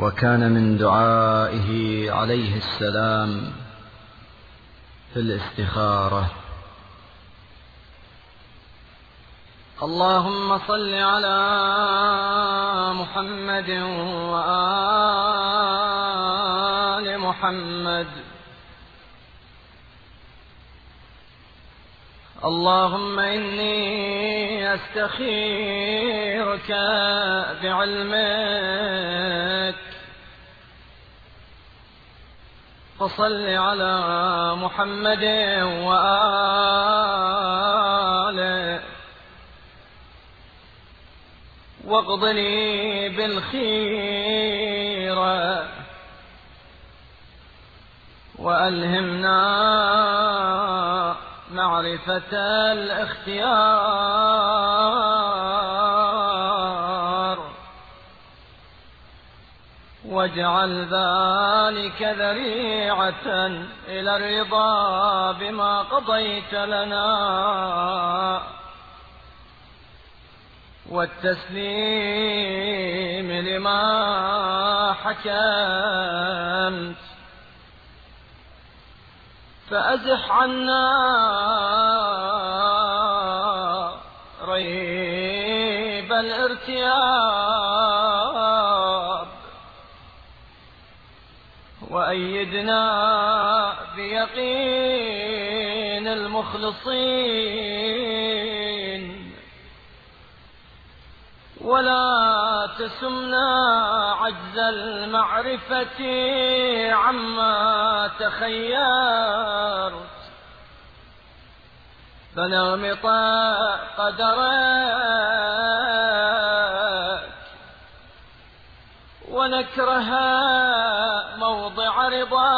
وكان من دعائه عليه السلام في الاستخارة: اللهم صل على محمد وآل محمد. اللهم إني أستخيرك بعلمك، فصل على محمد وآله واقض لي بالخير، وألهمنا معرفة الاختيار، واجعل ذلك ذريعة إلى الرضا بما قضيت لنا، والتسليم لما حكمت، فأزح عنا ريب الارتياب، وأيدنا بيقين المخلصين، ولا تسمنا عجز المعرفة عما تخيرت، فنغمط قدرك ونكره موضع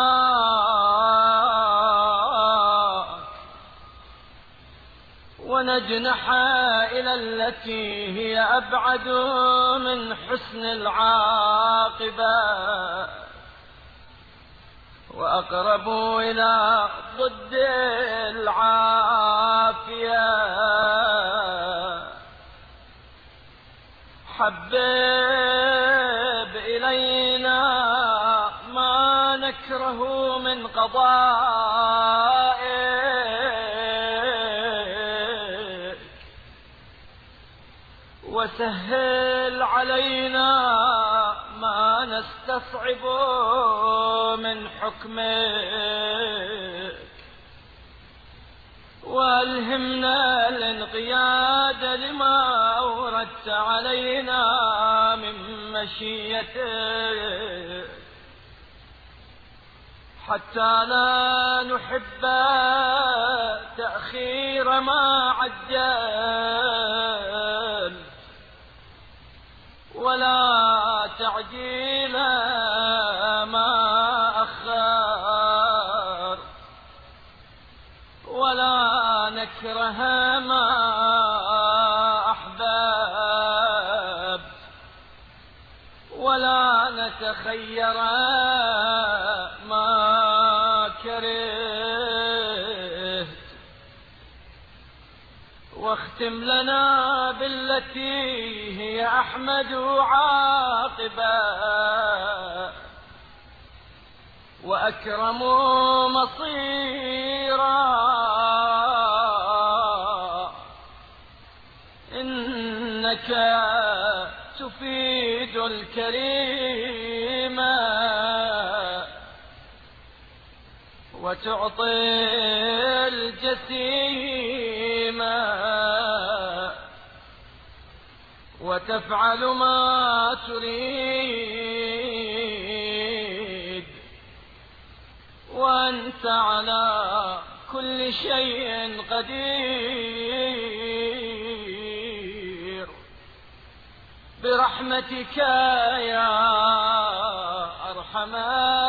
رضاك، ونجنح إلى التي هي أبعد من حسن العاقبة، وأقرب إلى ضد العافية. حبب إلينا ما نكره من قضائك، وسهل علينا ما نستصعب من حكمك، وألهمنا الانقياد لما أوردت علينا من مشيتك، حتى لا نحب تأخير ما عجل، ولا تعجيل ما أخر، ولا نكره ما أحببت، ولا نتخير ما كرهت، واختم لنا بالتي هي أحمد عاقبة، وأكرم مصيرا، إنك تفيد الكريم وتعطي الجسيم، وتفعل ما تريد، وأنت على كل شيء قدير، برحمتك يا أرحم